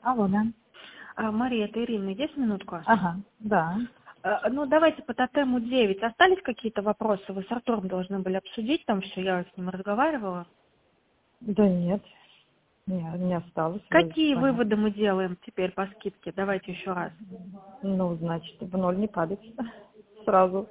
Алло, да. Мария, это Ирина. Есть минутку? Ага, да. Ну, давайте по тотему 9. Остались какие-то вопросы? Вы с Артуром должны были обсудить там все, я с ним разговаривала. Да нет, не осталось. Какие Понятно. выводы мы делаем теперь по скидке? Давайте еще раз. Ну, значит, в ноль не падать сразу.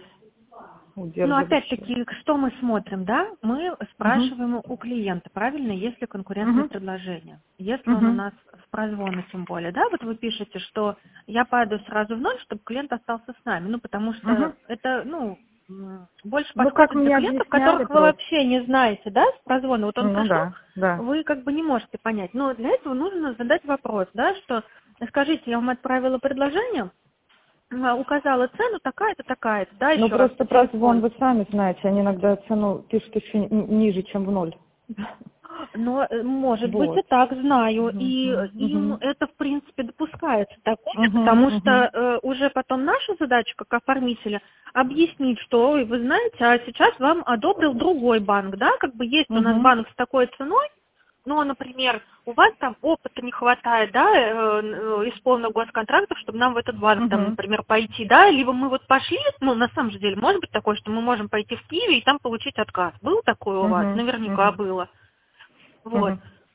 Ну, Удерживающие. опять-таки, что мы смотрим, да? Мы спрашиваем у клиента, правильно, есть ли конкурентное предложение. Если он у нас в прозвоне, тем более, да, вот вы пишете, что я падаю сразу в ноль, чтобы клиент остался с нами, ну, потому что это, больше Ну, как подходит для мне клиентов, объясняли которых вы просто. вообще не знаете, да, с прозвона. Вот он Ну пришел, да. вы как бы не можете понять. Но для этого нужно задать вопрос, да, что, скажите, я вам отправила предложение, указала цену такая-то, такая-то, да, Ну, еще раз просто по прозвон, телефону. вы сами знаете, они иногда цену пишут еще ниже, чем в ноль. Но, может быть, и Вот. так знаю, и им это, в принципе, допускается такое, потому что уже потом наша задача, как оформителя, объяснить, что, ой, вы знаете, а сейчас вам одобрил другой банк, да, как бы есть у нас банк с такой ценой, но, например, у вас там опыта не хватает, да, исполненных госконтрактов, чтобы нам в этот банк, там, например, пойти, да, либо мы вот пошли, ну, на самом же деле, может быть такое, что мы можем пойти в Киеве и там получить отказ. Был такое у вас? Наверняка было. Вот.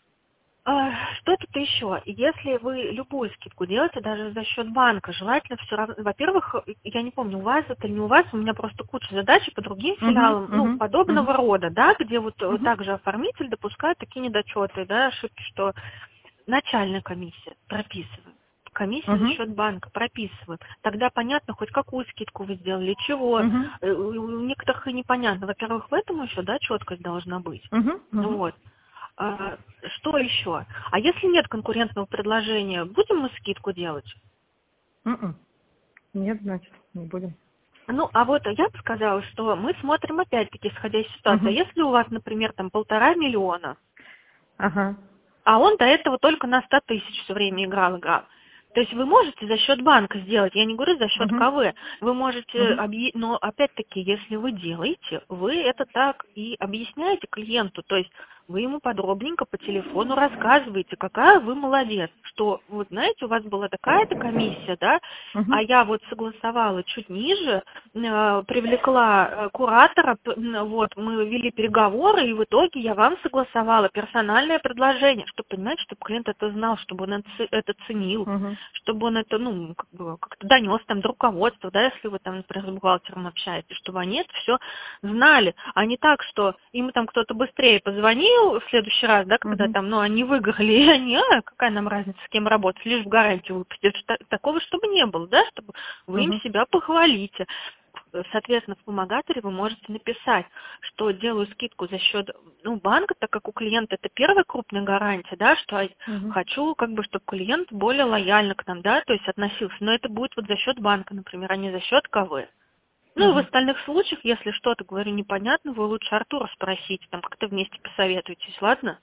Что тут еще? Если вы любую скидку делаете, даже за счет банка, желательно все равно, во-первых, я не помню, у вас это или не у вас, у меня просто куча задач по другим филиалам, ну, подобного рода, да, где вот также оформитель допускает такие недочеты, да, ошибки, что начальная комиссия прописываем. Комиссия за счет банка прописываем. Тогда понятно, хоть какую скидку вы сделали, чего. У некоторых и непонятно. Во-первых, в этом еще, да, четкость должна быть. Вот. Что еще? А если нет конкурентного предложения, будем мы скидку делать? Нет, значит, не будем. Ну, а вот я бы сказала, что мы смотрим опять-таки, исходя из ситуации. Если у вас, например, там 1,5 миллиона, а он до этого только на 100 тысяч все время играл. То есть вы можете за счет банка сделать, я не говорю за счет КВ, вы можете, но опять-таки, если вы делаете, вы это так и объясняете клиенту, то есть вы ему подробненько по телефону рассказываете, какая вы молодец, что, вот знаете, у вас была такая-то комиссия, да, а я вот согласовала чуть ниже, привлекла куратора, вот, мы вели переговоры, и в итоге я вам согласовала персональное предложение, чтобы, понимаете, чтобы клиент это знал, чтобы он это ценил, чтобы он это, ну, как бы, как-то донес там до руководства, да, если вы там, например, с бухгалтером общаетесь, чтобы они это все знали, а не так, что им там кто-то быстрее позвонил в следующий раз, да, когда там, ну, они выиграли, и они, какая нам разница, с кем работать, лишь в гарантию выпустить. Такого, чтобы не было, да, чтобы вы им себя похвалите. Соответственно, в вспомогаторе вы можете написать, что делаю скидку за счет, ну, банка, так как у клиента это первая крупная гарантия, да, что хочу, как бы, чтобы клиент более лояльно к нам, да, то есть относился, но это будет вот за счет банка, например, а не за счет КВ. Ну, и в остальных случаях, если что-то, говорю, непонятно, вы лучше Артура спросите, там как-то вместе посоветуйтесь, ладно?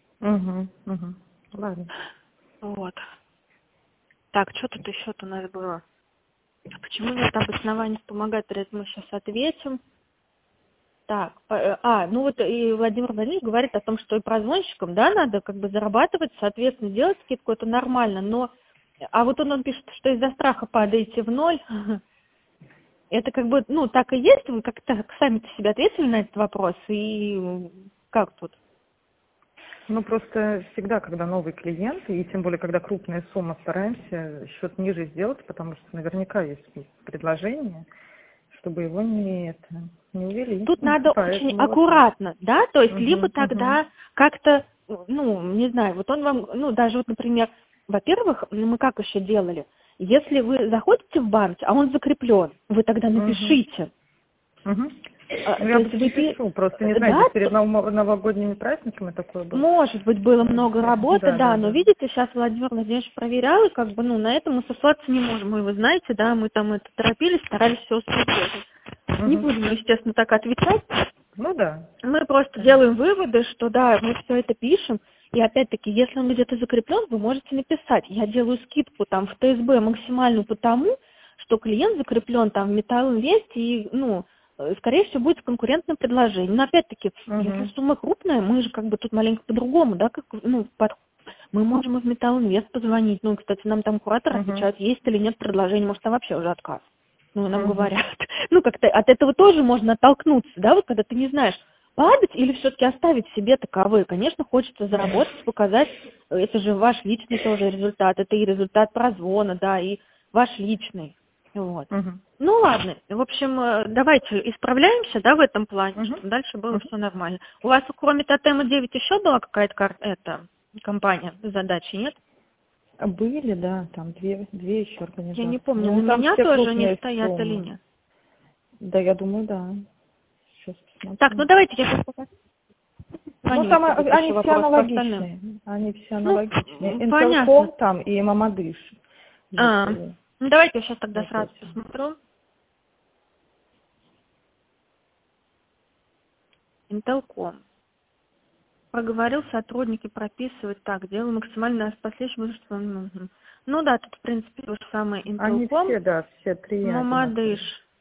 Ладно. Вот. Так, что тут еще-то у нас было? Почему нет обоснования вспомогателя, это мы сейчас ответим. Так, ну вот и Владимир Владимирович говорит о том, что и прозвонщикам, да, надо как бы зарабатывать, соответственно, делать скидку, это нормально, но, а вот он пишет, что из-за страха падаете в ноль. Это как бы, ну, так и есть, вы как-то сами-то себе ответили на этот вопрос, и как тут? Ну, просто всегда, когда новый клиент, и тем более, когда крупная сумма, стараемся счет ниже сделать, потому что наверняка есть предложение, чтобы его не увели. Тут надо очень аккуратно, да, то есть либо тогда как-то, ну, не знаю, вот он вам, ну, даже вот, например, во-первых, мы как еще делали, если вы заходите в банк, а он закреплен, вы тогда напишите. Я пишу, просто не знаю, да, перед новогодними праздниками такое было. Может быть, было много работы, да, но видите, сейчас Владимир Владимирович проверял, и как бы, ну, на этом мы сослаться не можем, и вы знаете, да, мы там это торопились, старались все успеть. Не будем, естественно, так отвечать. Ну да. Мы просто делаем выводы, что да, мы все это пишем, и опять-таки, если он где-то закреплен, вы можете написать, я делаю скидку там в ТСБ максимальную потому, что клиент закреплен там в Металлинвесте, и, ну, скорее всего, будет конкурентное предложение. Но опять-таки, если сумма крупная, мы же как бы тут маленько по-другому, да, как, ну, мы можем и в Металлинвест позвонить. Ну, кстати, нам там кураторы отвечают, есть или нет предложений, может, там вообще уже отказ. Ну, нам говорят. Ну, как-то от этого тоже можно оттолкнуться, да, вот когда ты не знаешь, падать или все-таки оставить себе таковые. Конечно, хочется заработать, показать, это же ваш личный тоже результат, это и результат прозвона, да, и ваш личный. Вот. Ну ладно, в общем, давайте исправляемся, да, в этом плане, чтобы дальше было все нормально. У вас кроме Тотема 9 еще была какая-то компания с задачей, нет? Были, да, там две еще организации. Я не помню, ну, на меня тоже не стоят или нет. Да, я думаю, да. Сейчас посмотрим. Так, ну давайте я пока. Ну, там они все аналогичные. Они все аналогичные. Интелком там и Мамадыш. Ну, давайте я сейчас тогда сразу посмотрю. Интелком. Проговорил, сотрудники прописывать. Так, делаю максимально последующим. Ну да, тут, в принципе, то же самое. Интелком. Они все, да, все три. Мамадыш.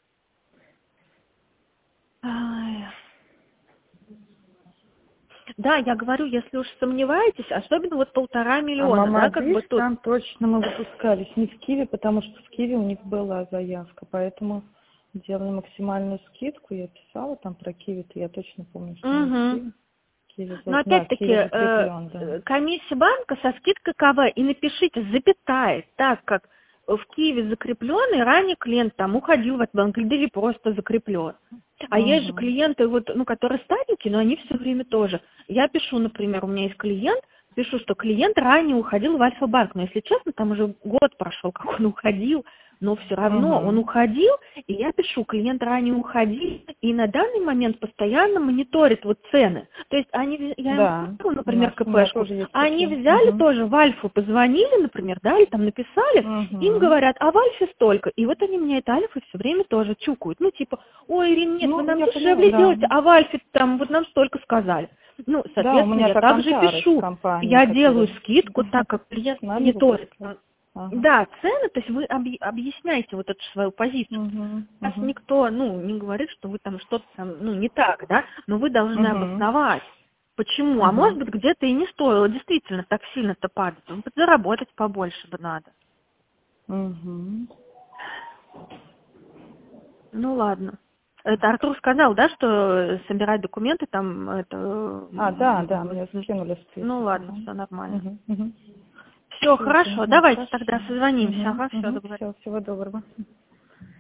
Да, я говорю, если уж сомневаетесь, особенно вот 1,5 миллиона, да, как бы тут. Там точно мы выпускались не в Киеве, потому что в Киеве у них была заявка, поэтому делали максимальную скидку, я писала там про Киев, я точно помню, что в Киеве. Но опять-таки, комиссия банка со скидкой КВ, и напишите запятая, так как в Киеве закрепленный, ранее клиент там уходил в этот банк или просто закреплен. А есть же клиенты, вот, ну, которые старенькие, но они все время тоже. Я пишу, например, у меня есть клиент, пишу, что клиент ранее уходил в Альфа-банк, но если честно, там уже год прошел, как он уходил, но все равно он уходил, и я пишу, клиент ранее уходил, и на данный момент постоянно мониторит вот цены. То есть они, я им сказала, например, КПшку, они взяли тоже в Альфу, позвонили, например, да, или там написали, им говорят, а в Альфе столько, и вот они мне это Альфа все время тоже чукают, ну типа, ой, Ирина, нет, вы нам дешевле делаете, а в Альфе там вот нам столько сказали. Ну, соответственно, я также пишу, я делаю скидку, так как клиент мониторит. Да, цены, то есть вы объясняете вот эту свою позицию. Вас никто, ну, не говорит, что вы там что-то там, ну, не так, да, но вы должны обосновать. Почему? А может быть, где-то и не стоило действительно так сильно-то падать. Заработать побольше бы надо. Ну, ладно. Это Артур сказал, да, что собирать документы там, это... да, мне скинули список. Ну, ладно, все нормально. Все, хорошо, давайте тогда созвонимся. Ага, все, договорились. Всего доброго.